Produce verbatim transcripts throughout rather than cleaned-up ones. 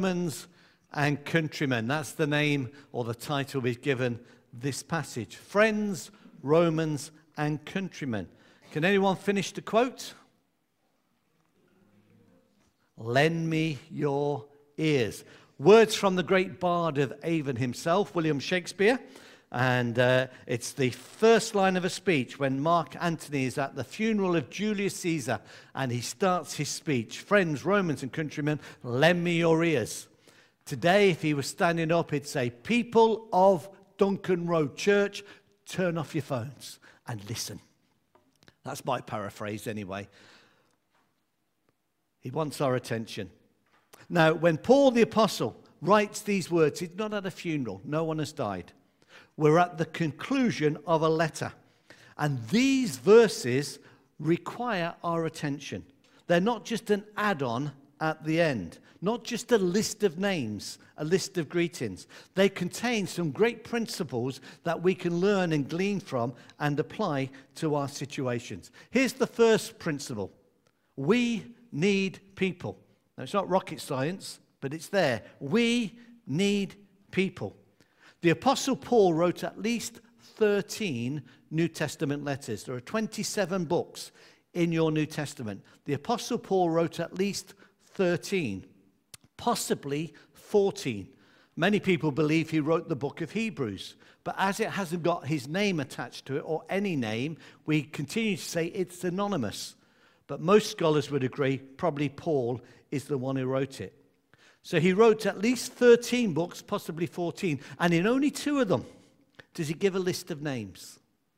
Romans and countrymen. That's the name or the title we've given this passage. Friends, Romans, and countrymen. Can anyone finish the quote? Lend me your ears. Words from the great bard of Avon himself, William Shakespeare. And uh, it's the first line of a speech when Mark Antony is at the funeral of Julius Caesar, and he starts his speech. Friends, Romans, and countrymen, lend me your ears. Today, if he was standing up, he'd say, people of Duncan Road Church, turn off your phones and listen. That's my paraphrase anyway. He wants our attention. Now, when Paul the Apostle writes these words, he's not at a funeral. No one has died. We're at the conclusion of a letter. And these verses require our attention. They're not just an add-on at the end, not just a list of names, a list of greetings. They contain some great principles that we can learn and glean from and apply to our situations. Here's the first principle. We need people. Now, it's not rocket science, but it's there. We need people. The Apostle Paul wrote at least thirteen New Testament letters. There are twenty-seven books in your New Testament. The Apostle Paul wrote at least thirteen, possibly fourteen. Many people believe he wrote the book of Hebrews, but as it hasn't got his name attached to it or any name, we continue to say it's anonymous. But most scholars would agree probably Paul is the one who wrote it. So he wrote at least thirteen books, possibly fourteen, and in only two of them does he give a list of names.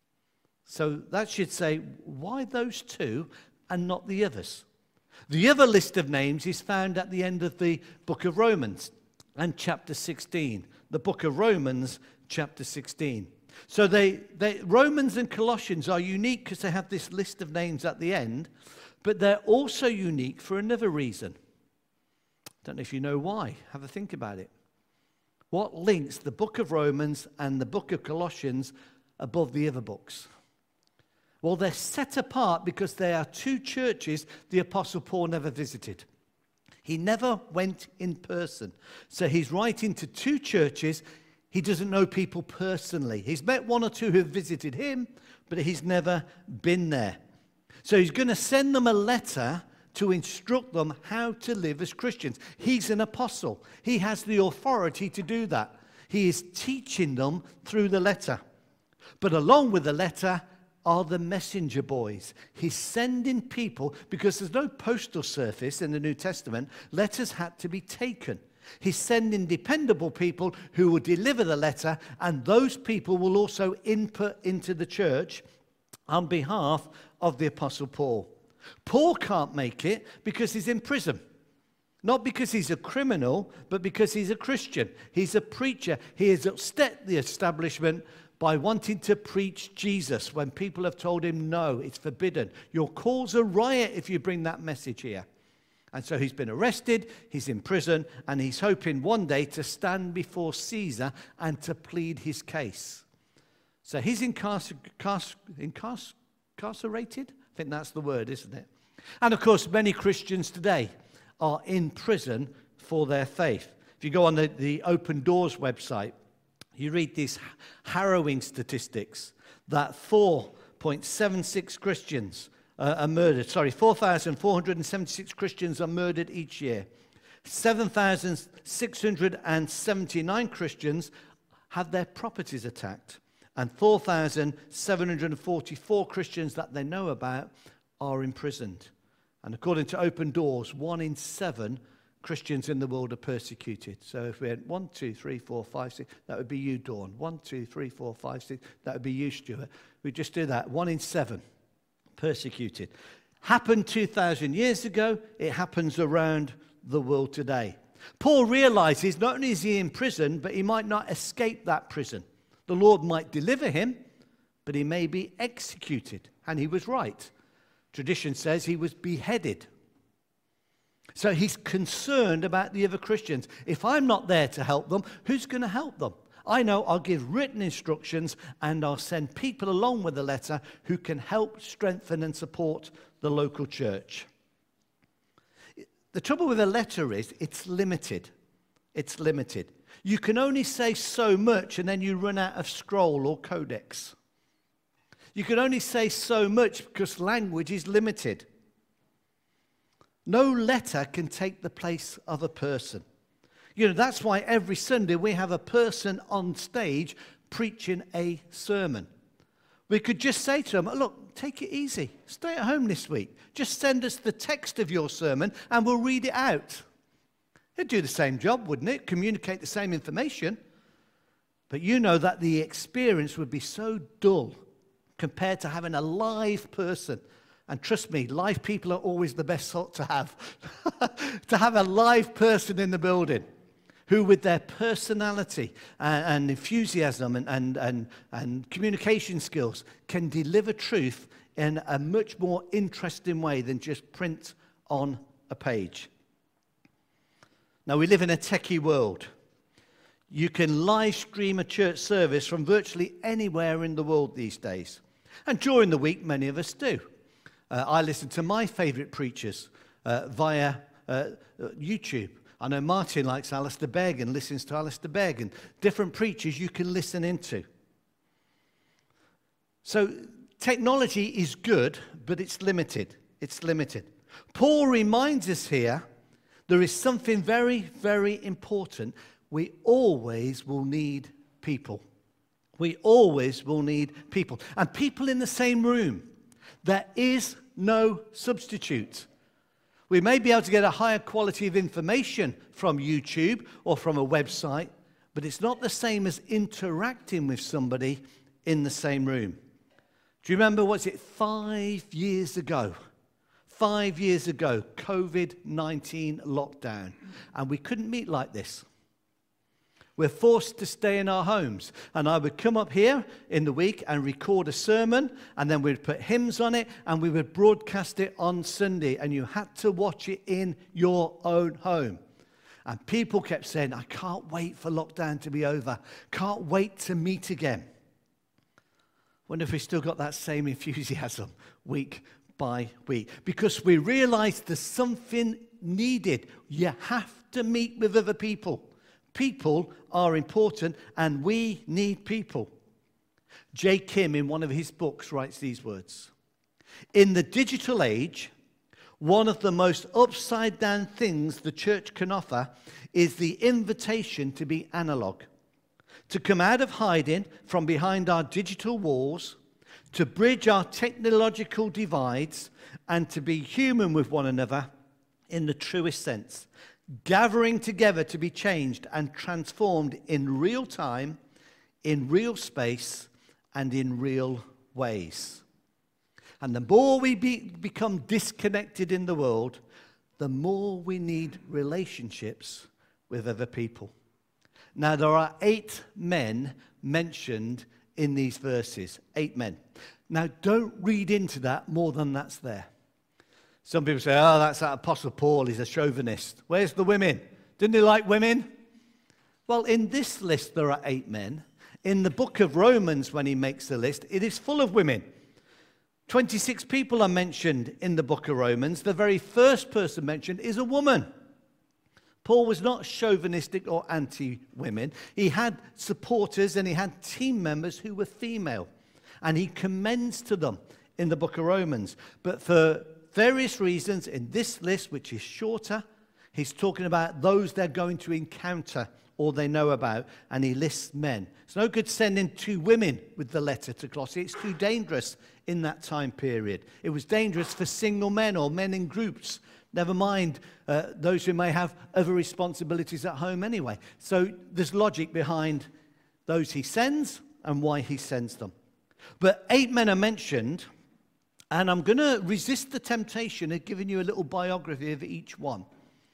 So that should say, why those two and not the others? The other list of names is found at the end of the book of Romans and chapter sixteen. The book of Romans, chapter sixteen. So they, they Romans and Colossians are unique because they have this list of names at the end, but they're also unique for another reason. Don't know if you know why. Have a think about it. What links the book of Romans and the book of Colossians above the other books? Well, they're set apart because they are two churches the Apostle Paul never visited. He never went in person. So he's writing to two churches. He doesn't know people personally. He's met one or two who have visited him, but he's never been there. So he's going to send them a letter to instruct them how to live as Christians. He's an apostle. He has the authority to do that. He is teaching them through the letter. But along with the letter are the messenger boys. He's sending people, because there's no postal service in the New Testament, letters had to be taken. He's sending dependable people who will deliver the letter, and those people will also input into the church on behalf of the Apostle Paul. Paul can't make it because he's in prison. Not because he's a criminal, but because he's a Christian. He's a preacher. He has upset the establishment by wanting to preach Jesus when people have told him, no, it's forbidden. You'll cause a riot if you bring that message here. And so he's been arrested, he's in prison, and he's hoping one day to stand before Caesar and to plead his case. So he's incarcer- incarcer- incarcer- incarcerated? I think that's the word, isn't it? And of course, many Christians today are in prison for their faith. If you go on the, the Open Doors website, you read these harrowing statistics that four point seven six Christians uh, are murdered. Sorry, four thousand four hundred seventy-six Christians are murdered each year. seven thousand six hundred seventy-nine Christians have their properties attacked. And four thousand seven hundred forty-four Christians that they know about are imprisoned. And according to Open Doors, one in seven Christians in the world are persecuted. So if we had one, two, three, four, five, six, that would be you, Dawn. One, two, three, four, five, six, that would be you, Stuart. We just do that. One in seven persecuted. Happened two thousand years ago. It happens around the world today. Paul realizes not only is he in prison, but he might not escape that prison. The Lord might deliver him, but he may be executed. And he was right. Tradition says he was beheaded. So he's concerned about the other Christians. If I'm not there to help them, who's going to help them? I know I'll give written instructions and I'll send people along with the letter who can help strengthen and support the local church. The trouble with a letter is it's limited. It's limited. You can only say so much and then you run out of scroll or codex. You can only say so much because language is limited. No letter can take the place of a person. You know, that's why every Sunday we have a person on stage preaching a sermon. We could just say to them, look, take it easy. Stay at home this week. Just send us the text of your sermon and we'll read it out. It'd do the same job, wouldn't it? Communicate the same information. But you know that the experience would be so dull compared to having a live person. And trust me, live people are always the best sort to have. To have a live person in the building who with their personality and, and enthusiasm and, and, and, and communication skills can deliver truth in a much more interesting way than just print on a page. Now, we live in a techie world. You can live stream a church service from virtually anywhere in the world these days. And during the week, many of us do. Uh, I listen to my favourite preachers uh, via uh, YouTube. I know Martin likes Alistair Begg and listens to Alistair Begg, and different preachers you can listen into. So technology is good, but it's limited. It's limited. Paul reminds us here there is something very, very important. We always will need people. We always will need people. And people in the same room. There is no substitute. We may be able to get a higher quality of information from YouTube or from a website, but it's not the same as interacting with somebody in the same room. Do you remember, was it five years ago? Five years ago, covid nineteen lockdown, and we couldn't meet like this. We're forced to stay in our homes, and I would come up here in the week and record a sermon, and then we'd put hymns on it, and we would broadcast it on Sunday, and you had to watch it in your own home. And people kept saying, I can't wait for lockdown to be over. Can't wait to meet again. Wonder if we still got that same enthusiasm week by week. Because we realized there's something needed. You have to meet with other people. People are important, and we need people. J. Kim, in one of his books, writes these words. In the digital age, one of the most upside-down things the church can offer is the invitation to be analog, to come out of hiding from behind our digital walls, to bridge our technological divides, and to be human with one another in the truest sense, gathering together to be changed and transformed in real time, in real space, and in real ways. And the more we be, become disconnected in the world, the more we need relationships with other people. Now, there are eight men mentioned in these verses. Eight men. Now, don't read into that more than that's there. Some people say, oh, that's that Apostle Paul, he's a chauvinist. Where's the women? Didn't he like women? Well, in this list, there are eight men. In the book of Romans, when he makes the list, it is full of women. twenty-six people are mentioned in the book of Romans. The very first person mentioned is a woman. Paul was not chauvinistic or anti-women. He had supporters and he had team members who were female. And he commends to them in the book of Romans. But for various reasons, in this list, which is shorter, he's talking about those they're going to encounter or they know about, and he lists men. It's no good sending two women with the letter to Colossae. It's too dangerous in that time period. It was dangerous for single men or men in groups, never mind uh, those who may have other responsibilities at home anyway. So there's logic behind those he sends and why he sends them. But eight men are mentioned, and I'm going to resist the temptation of giving you a little biography of each one.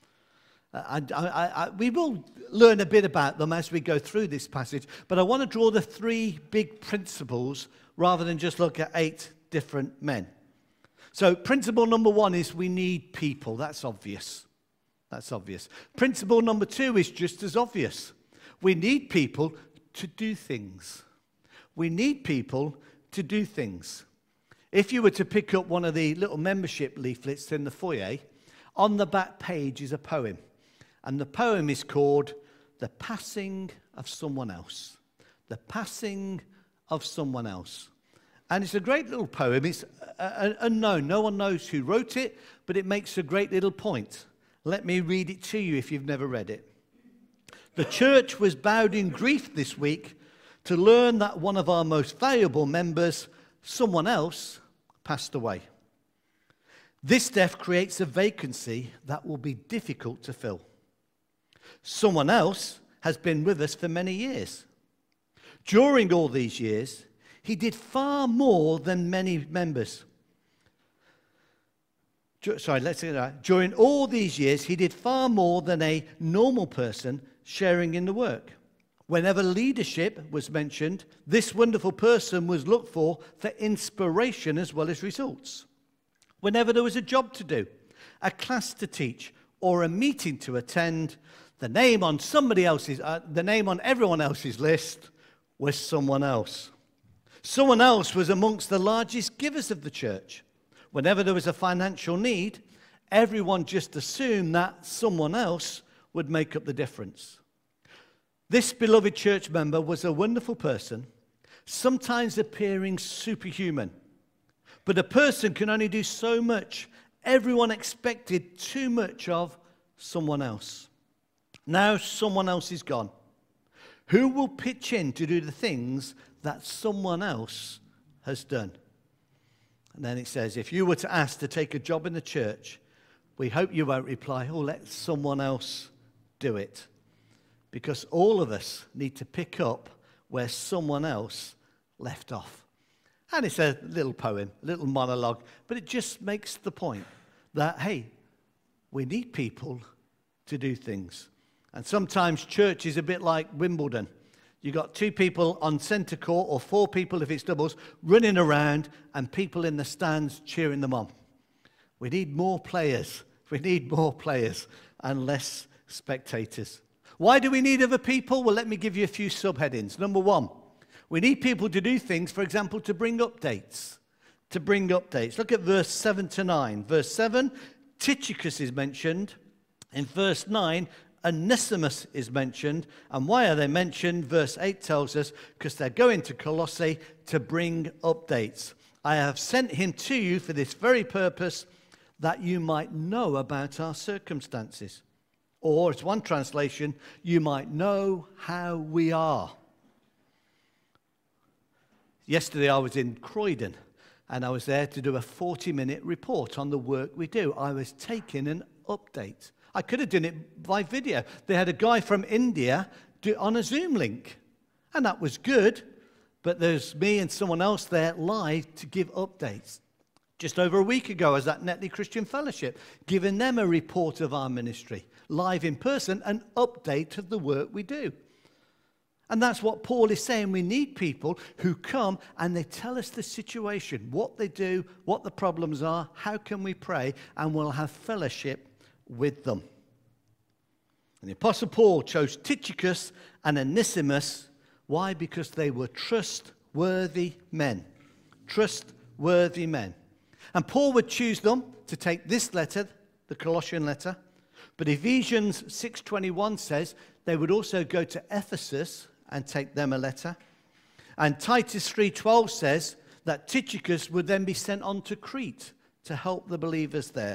Uh, I, I, I, we will learn a bit about them as we go through this passage, but I want to draw the three big principles rather than just look at eight different men. So principle number one is we need people. That's obvious. That's obvious. Principle number two is just as obvious. We need people to do things. We need people to do things. If you were to pick up one of the little membership leaflets in the foyer, on the back page is a poem. And the poem is called the passing of someone else. The passing of someone else. And it's a great little poem. It's uh, unknown. No one knows who wrote it, but it makes a great little point. Let me read it to you if you've never read it. The church was bowed in grief this week to learn that one of our most valuable members, someone else, passed away. This death creates a vacancy that will be difficult to fill. Someone else has been with us for many years. During all these years, he did far more than many members. Sorry, let's say that. During all these years, he did far more than a normal person sharing in the work. Whenever leadership was mentioned, this wonderful person was looked for for inspiration as well as results. Whenever there was a job to do, a class to teach, or a meeting to attend, the name on somebody else's, uh, the name on everyone else's list was someone else. Someone else was amongst the largest givers of the church. Whenever there was a financial need, everyone just assumed that someone else would make up the difference. This beloved church member was a wonderful person, sometimes appearing superhuman. But a person can only do so much. Everyone expected too much of someone else. Now someone else is gone. Who will pitch in to do the things that someone else has done? And then it says, if you were to ask to take a job in the church, we hope you won't reply, oh, let someone else do it. Because all of us need to pick up where someone else left off. And it's a little poem, a little monologue, but it just makes the point that, hey, we need people to do things. And sometimes church is a bit like Wimbledon. You've got two people on centre court, or four people if it's doubles, running around, and people in the stands cheering them on. We need more players. We need more players and less spectators. Why do we need other people? Well, let me give you a few subheadings. Number one, we need people to do things, for example, to bring updates. To bring updates. Look at verse seven to nine. Verse seven, Tychicus is mentioned. In verse nine, Onesimus is mentioned. And why are they mentioned? Verse eight tells us, because they're going to Colossae to bring updates. I have sent him to you for this very purpose, that you might know about our circumstances. Or, as one translation, you might know how we are. Yesterday I was in Croydon, and I was there to do a forty-minute report on the work we do. I was taking an update. I could have done it by video. They had a guy from India do on a Zoom link, and that was good, but there's me and someone else there live to give updates. Just over a week ago, I was at Netley Christian Fellowship, giving them a report of our ministry, live in person, an update of the work we do. And that's what Paul is saying. We need people who come and they tell us the situation, what they do, what the problems are, how can we pray, and we'll have fellowship with them. And the Apostle Paul chose Tychicus and Onesimus. Why? Because they were trustworthy men. Trustworthy men. And Paul would choose them to take this letter, the Colossian letter. But Ephesians six twenty-one says they would also go to Ephesus and take them a letter. And Titus three twelve says that Tychicus would then be sent on to Crete to help the believers there.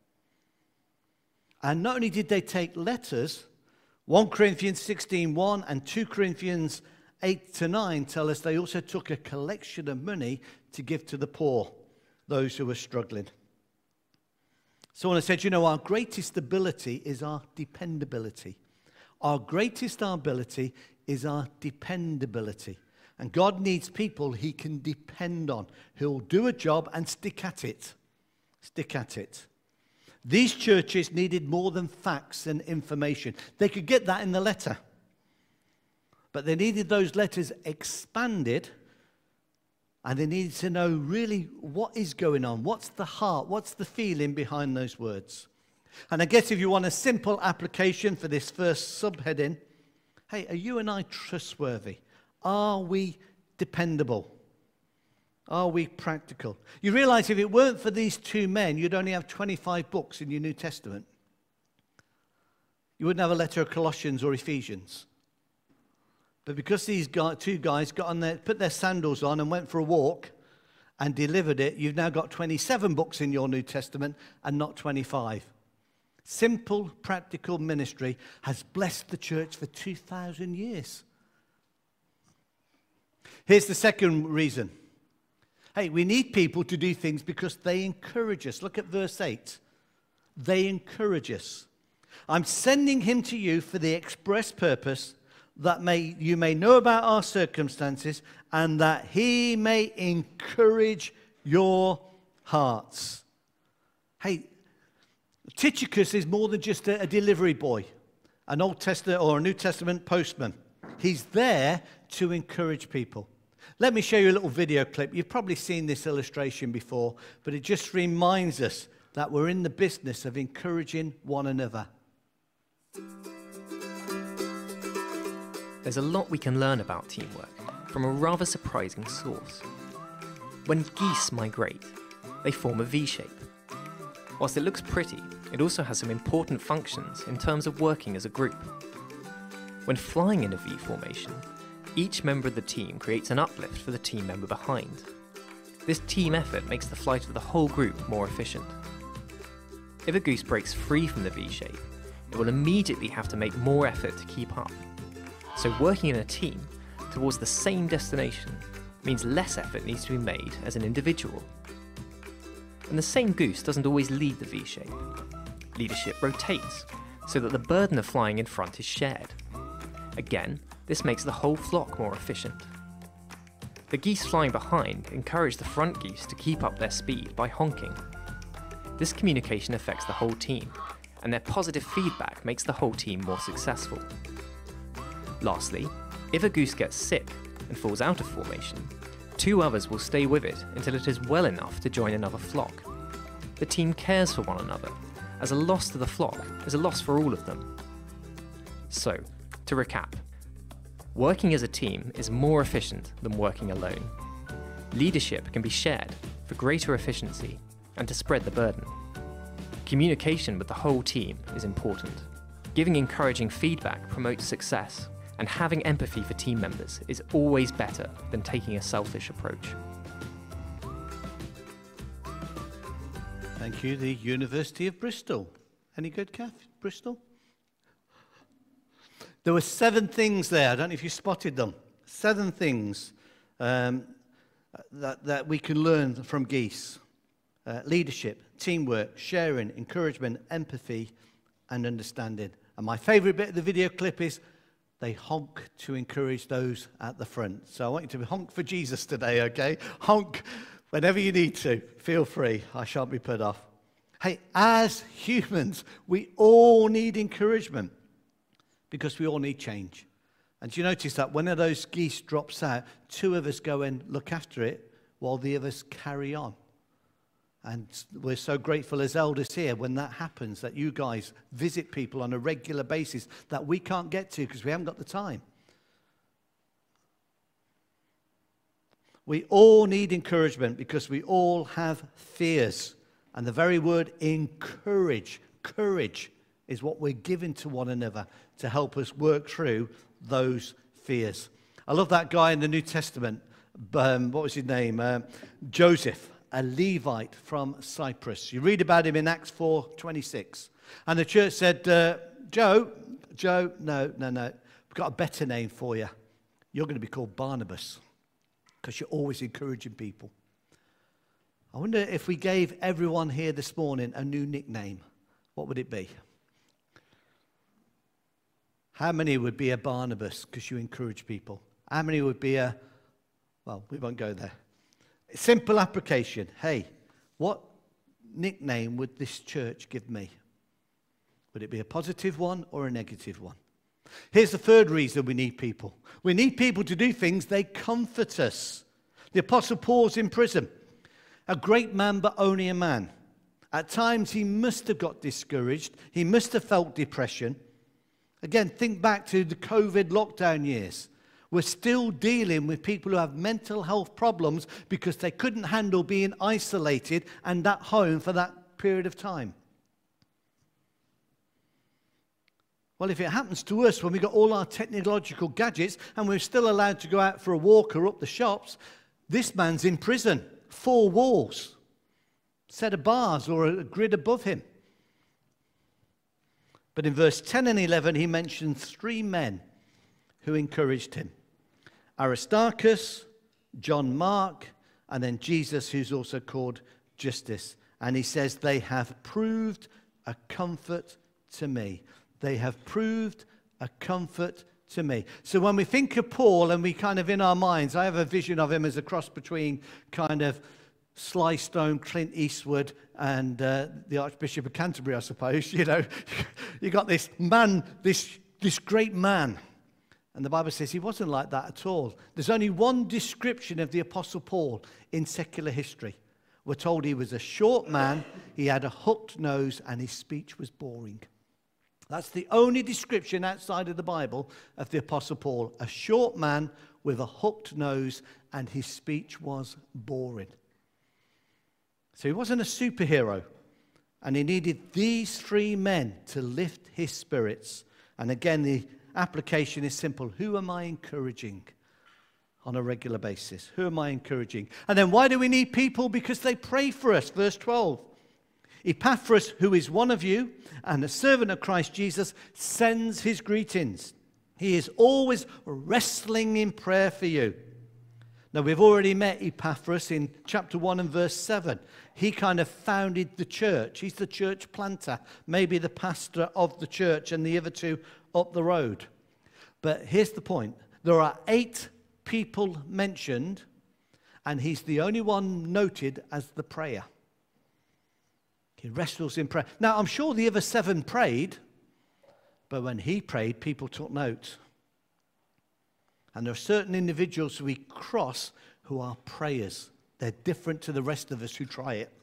And not only did they take letters, First Corinthians sixteen one and Second Corinthians eight to nine tell us they also took a collection of money to give to the poor, those who were struggling. Someone said, you know, our greatest ability is our dependability. Our greatest ability is our dependability. And God needs people he can depend on, who'll do a job and stick at it. Stick at it. These churches needed more than facts and information. They could get that in the letter. But they needed those letters expanded, and they needed to know really what is going on. What's the heart? What's the feeling behind those words? And I guess if you want a simple application for this first subheading, hey, are you and I trustworthy? Are we dependable? Are we practical? You realize if it weren't for these two men, you'd only have twenty-five books in your New Testament. You wouldn't have a letter of Colossians or Ephesians. But because these guy, two guys got on their, put their sandals on and went for a walk and delivered it, you've now got twenty-seven books in your New Testament and not twenty-five. Simple, practical ministry has blessed the church for two thousand years. Here's the second reason. Hey, we need people to do things because they encourage us. Look at verse eight. They encourage us. I'm sending him to you for the express purpose that may you may know about our circumstances and that he may encourage your hearts. Hey, Tychicus is more than just a, a delivery boy, an Old Testament or a New Testament postman. He's there to encourage people. Let me show you a little video clip. You've probably seen this illustration before, but it just reminds us that we're in the business of encouraging one another. There's a lot we can learn about teamwork from a rather surprising source. When geese migrate, they form a V shape. Whilst it looks pretty, it also has some important functions in terms of working as a group. When flying in a V formation, each member of the team creates an uplift for the team member behind. This team effort makes the flight of the whole group more efficient. If a goose breaks free from the V shape, it will immediately have to make more effort to keep up. So working in a team towards the same destination means less effort needs to be made as an individual. And the same goose doesn't always lead the V shape. Leadership rotates, so that the burden of flying in front is shared. Again, this makes the whole flock more efficient. The geese flying behind encourage the front geese to keep up their speed by honking. This communication affects the whole team, and their positive feedback makes the whole team more successful. Lastly, if a goose gets sick and falls out of formation, two others will stay with it until it is well enough to join another flock. The team cares for one another, as a loss to the flock is a loss for all of them. So, to recap, working as a team is more efficient than working alone. Leadership can be shared for greater efficiency and to spread the burden. Communication with the whole team is important. Giving encouraging feedback promotes success, and having empathy for team members is always better than taking a selfish approach. Thank you, the University of Bristol. Any good, Kath? Bristol? There were seven things there. I don't know if you spotted them. Seven things um, that, that we can learn from geese. Uh, leadership, teamwork, sharing, encouragement, empathy, and understanding. And my favourite bit of the video clip is they honk to encourage those at the front. So I want you to honk for Jesus today, okay? Honk whenever you need to. Feel free. I shan't be put off. Hey, as humans, we all need encouragement because we all need change. And do you notice that when one of those geese drops out, two of us go and look after it while the others carry on? And we're so grateful as elders here when that happens, that you guys visit people on a regular basis that we can't get to because we haven't got the time. We all need encouragement because we all have fears. And the very word encourage, courage, is what we're giving to one another to help us work through those fears. I love that guy in the New Testament. Um, what was his name? Uh, Joseph. A Levite from Cyprus. You read about him in Acts four twenty-six. And the church said, uh, Joe, Joe, no, no, no. We've got a better name for you. You're going to be called Barnabas because you're always encouraging people. I wonder if we gave everyone here this morning a new nickname, what would it be? How many would be a Barnabas because you encourage people? How many would be a, well, we won't go there. Simple application. Hey, what nickname would this church give me? Would it be a positive one or a negative one? Here's the third reason we need people. We need people to do things, they comfort us. The Apostle Paul's in prison. A great man, but only a man. At times he must have got discouraged. He must have felt depression. Again, think back to the COVID lockdown years. We're still dealing with people who have mental health problems because they couldn't handle being isolated and at home for that period of time. Well, if it happens to us when we've got all our technological gadgets and we're still allowed to go out for a walk or up the shops, this man's in prison, four walls, set of bars or a grid above him. But in verse ten and eleven, he mentions three men who encouraged him. Aristarchus, John Mark, and then Jesus, who's also called Justus. And he says, they have proved a comfort to me. They have proved a comfort to me. So when we think of Paul and we kind of in our minds, I have a vision of him as a cross between kind of Sly Stone, Clint Eastwood, and uh, the Archbishop of Canterbury, I suppose. You know, you got this man, this, this great man. And the Bible says he wasn't like that at all. There's only one description of the Apostle Paul in secular history. We're told he was a short man, he had a hooked nose, and his speech was boring. That's the only description outside of the Bible of the Apostle Paul. A short man with a hooked nose, and his speech was boring. So he wasn't a superhero, and he needed these three men to lift his spirits. And again, the application is simple. Who am I encouraging on a regular basis? Who am I encouraging? And then why do we need people? Because they pray for us. Verse twelve. Epaphras, who is one of you and a servant of Christ Jesus, sends his greetings. He is always wrestling in prayer for you. Now, we've already met Epaphras in chapter one and verse seven. He kind of founded the church. He's the church planter, maybe the pastor of the church, and the other two up the road. But here's the point. There are eight people mentioned, and he's the only one noted as the prayer. He wrestles in prayer. Now, I'm sure the other seven prayed, but when he prayed, people took note. And there are certain individuals we cross who are prayers. They're different to the rest of us who try it.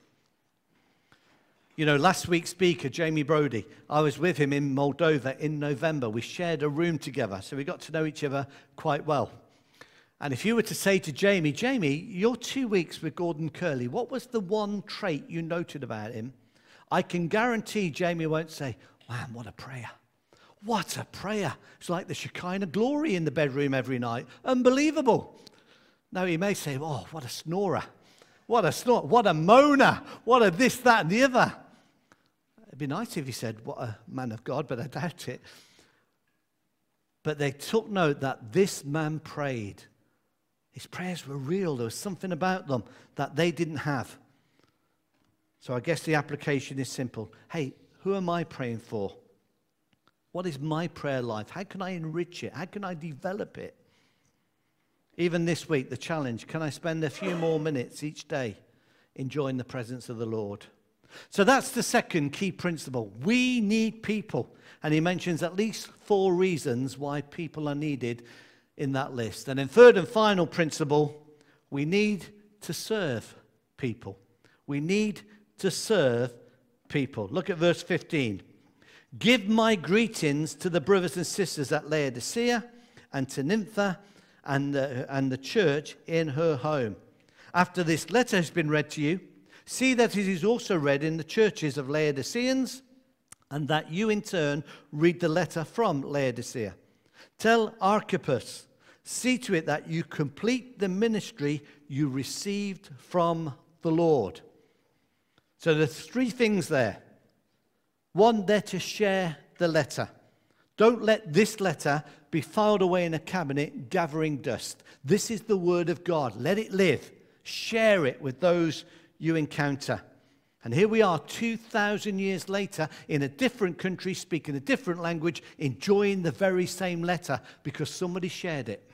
You know, last week's speaker, Jamie Brody, I was with him in Moldova in November. We shared a room together, so we got to know each other quite well. And if you were to say to Jamie, Jamie, your two weeks with Gordon Curley, what was the one trait you noted about him? I can guarantee Jamie won't say, man, what a prayer. What a prayer. It's like the Shekinah glory in the bedroom every night. Unbelievable. No, he may say, oh, what a snorer. What a snore. What a moaner. What a this, that, and the other. It'd be nice if he said, what a man of God, but I doubt it. But they took note that this man prayed. His prayers were real. There was something about them that they didn't have. So I guess the application is simple. Hey, who am I praying for? What is my prayer life? How can I enrich it? How can I develop it? Even this week, the challenge, can I spend a few more minutes each day enjoying the presence of the Lord? So that's the second key principle. We need people. And he mentions at least four reasons why people are needed in that list. And then third and final principle, we need to serve people. We need to serve people. Look at verse fifteen. Give my greetings to the brothers and sisters at Laodicea and to Nympha and the, and the church in her home. After this letter has been read to you, see that it is also read in the churches of Laodiceans, and that you in turn read the letter from Laodicea. Tell Archippus, see to it that you complete the ministry you received from the Lord. So there's three things there. One, they're to share the letter. Don't let this letter be filed away in a cabinet gathering dust. This is the word of God. Let it live. Share it with those you encounter. And here we are two thousand years later in a different country, speaking a different language, enjoying the very same letter because somebody shared it.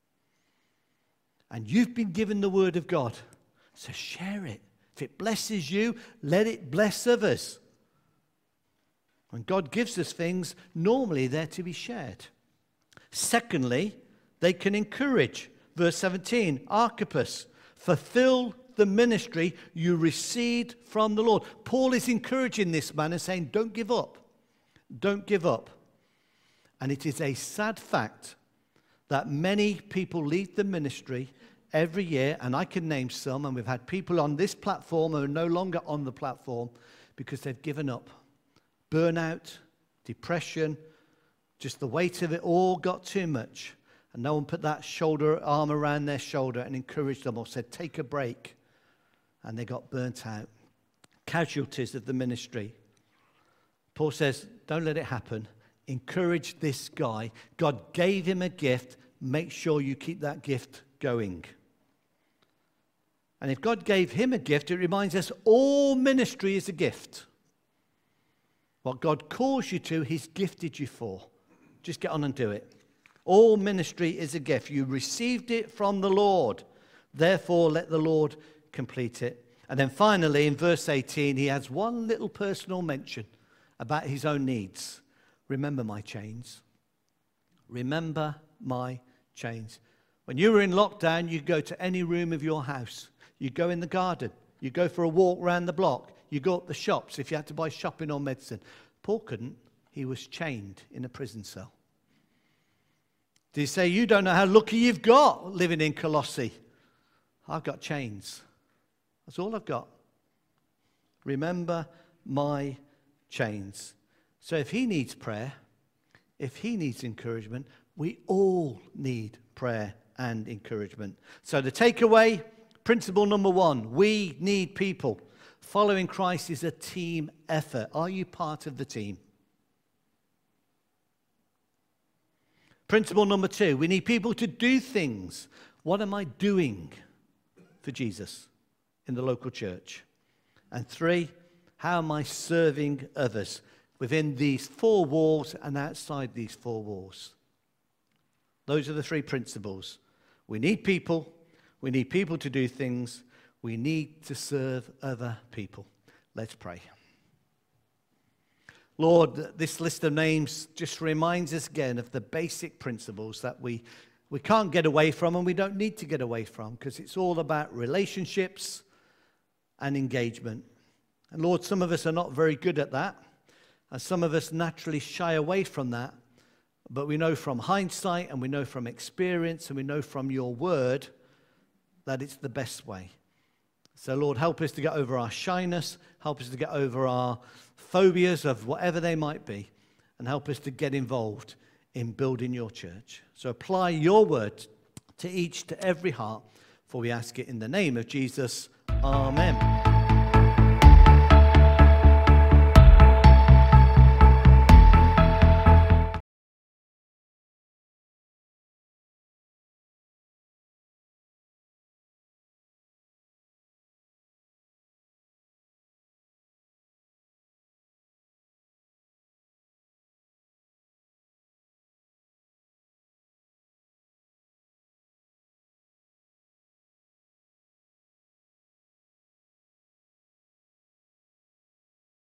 And you've been given the word of God. So share it. If it blesses you, let it bless others. When God gives us things, normally they're to be shared. Secondly, they can encourage. Verse seventeen, Archippus, fulfill the ministry you received from the Lord. Paul is encouraging this man and saying, don't give up. Don't give up. And it is a sad fact that many people leave the ministry every year, and I can name some, and we've had people on this platform who are no longer on the platform because they've given up. Burnout, depression, Just the weight of it all got too much. And no one put that shoulder arm around their shoulder and encouraged them or said, take a break. And they got burnt out. Casualties of the ministry. Paul says, don't let it happen. Encourage this guy. God gave him a gift. Make sure you keep that gift going. And if God gave him a gift, it reminds us all ministry is a gift. What God calls you to, he's gifted you for. Just get on and do it. All ministry is a gift. You received it from the Lord. Therefore, let the Lord complete it. And then finally, in verse eighteen, he has one little personal mention about his own needs. Remember my chains. Remember my chains. When you were in lockdown, you go to any room of your house. You go in the garden. You go for a walk around the block. You go up the shops if you had to buy shopping or medicine. Paul couldn't. He was chained in a prison cell. Did he say, you don't know how lucky you've got living in Colossae? I've got chains. That's all I've got. Remember my chains. So if he needs prayer, if he needs encouragement, we all need prayer and encouragement. So the takeaway, principle number one, we need people. Following Christ is a team effort. Are you part of the team? Principle number two, we need people to do things. What am I doing for Jesus in the local church? And three, how am I serving others within these four walls and outside these four walls? Those are the three principles. We need people. We need people to do things. We need to serve other people. Let's pray. Lord, this list of names just reminds us again of the basic principles that we, we can't get away from and we don't need to get away from, because it's all about relationships and engagement. And Lord, some of us are not very good at that, and some of us naturally shy away from that. But we know from hindsight and we know from experience and we know from your word that it's the best way. So Lord, help us to get over our shyness, help us to get over our phobias of whatever they might be, and help us to get involved in building your church. So apply your word to each, to every heart, for we ask it in the name of Jesus. Amen.